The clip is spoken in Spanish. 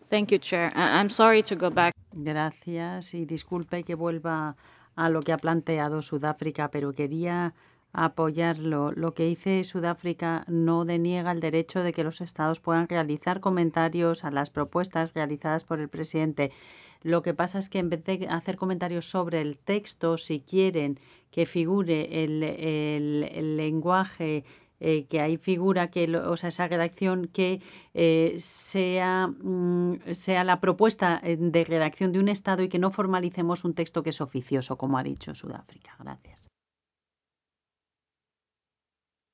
Thank you, Chair. I'm sorry to go back. Gracias y disculpe que vuelva a lo que ha planteado Sudáfrica, pero quería apoyarlo. Lo que dice Sudáfrica no deniega el derecho de que los estados puedan realizar comentarios a las propuestas realizadas por el presidente. Lo que pasa es que en vez de hacer comentarios sobre el texto, si quieren que figure el lenguaje que ahí figura, o sea, esa redacción que sea la propuesta de redacción de un Estado y que no formalicemos un texto que es oficioso, como ha dicho Sudáfrica. Gracias.